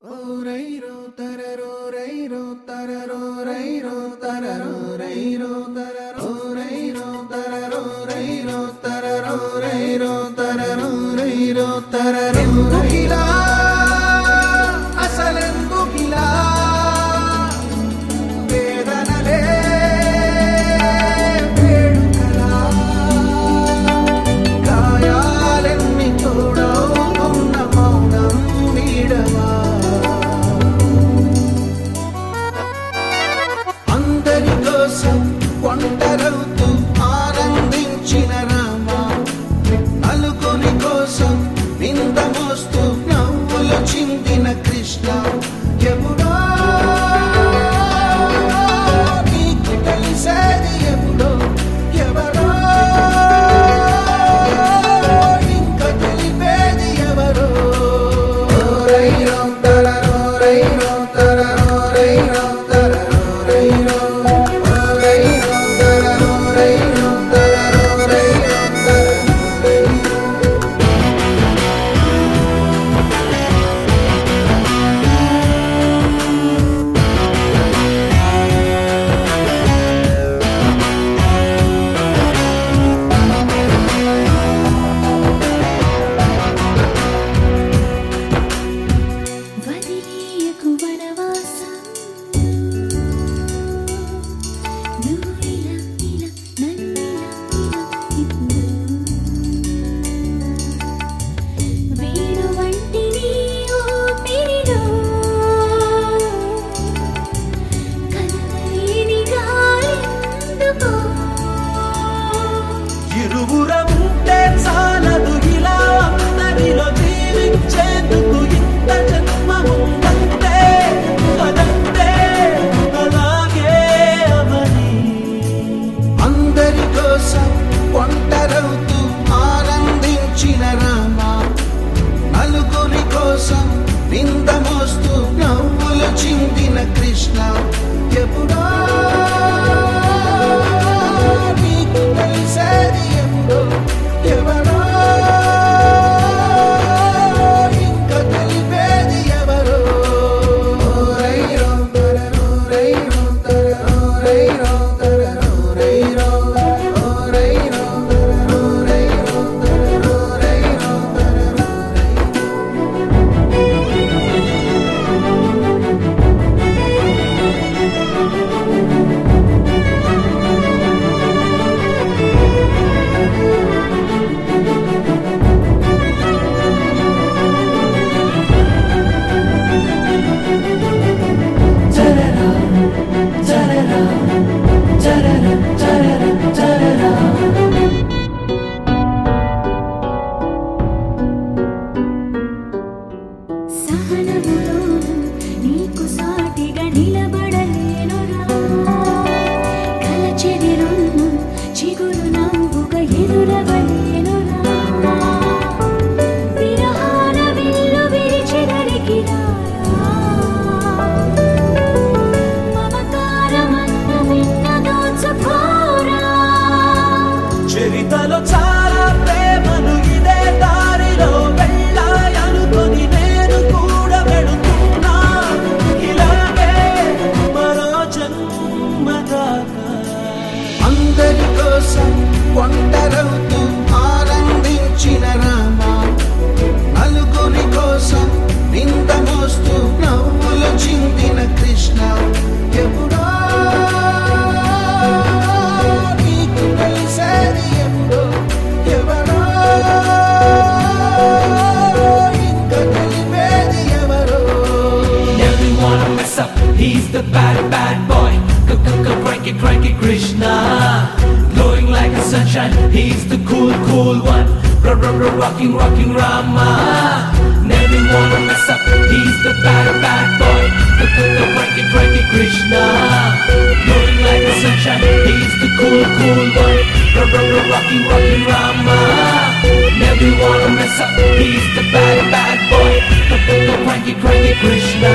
అసలెందుకిలా వేదనలే వేడుకలా గాయాలెన్ని తోడవుతున్న మౌనం వీడవా అందరి కోసం ఒంటరవుతూ ఆనందించిన రామా నలుగురి కోసం నింద మోస్తూ నవ్వులు చిందిన కృష్ణ ఎప్పుడో నీకు తెలిసేది ఎప్పుడో ఎవరో ఇంకా తెలిపేది ఎవరో రైరో తరరో రైరో తరరో రైరో తరరో రైరో రైరో తరరో రైరో తరరో రైరో వదిలేయకు వనవాసం నువ్విలా ఇలా నన్నిలా ఇప్పుడు వేణు వంటి నీ ఊపిరిలో కలవలేని గాలెందుకో ఇరువురముంటే చాలదు ఇలా అందరిలో జీవించేందుకు ఇంత జన్మముందంటే అదంతే అలాగే అవని అందరి కోసం ఒంటరవుతూ ఆనందించిన రామా నలుగురి కోసం నింద మోస్తూ నవ్వులు చిందిన కృష్ణ ఎప్పుడో నీకు తెలిసేది ఎప్పుడో ఎవరో ఇంకా తెలిపేది ఎవరో రైరో తరరో రైరో తరరో రైరో తరరో రైరో రైరో తరరో రైరో తరరో రైరో తరరో సహనములోను నీకు సాటిగా నిలబడలేనురా కలచెదిరున్న చిగురు నవ్వుగా ఎదురవలేనురా విరహాల విల్లు విరిచెదరికి మమకారమన్న వెన్న దోచుకోరా చరితలో చాలా ప్రేమలు ఇదే దారిలో వెళ్ళాయనుకొని నేను కూడా వెళుతున్నా ఇలాగే మరో జన్మ దాకా అందరి కోసం ఒంటరవుతూ ఆనందించిన రామా నలుగురి కోసం నింద మోస్తూ నవ్వులు చిందిన కృష్ణ ఎప్పుడో నీకు తెలిసేది ఎప్పుడో ఎవరో ఇంకా తెలిపేది ఎవరో Never wanna mess up, he's the bad, bad boy. Cranky Krishna. Glowing like the sunshine, he's the cool, cool one. Rocking Rama. Never wanna mess up, he's the bad, bad boy. Cranky Krishna. Glowing like the sunshine, he's the cool, cool one. Rocking Rama. Never wanna mess up, he's the bad, bad boy. Cranky Krishna.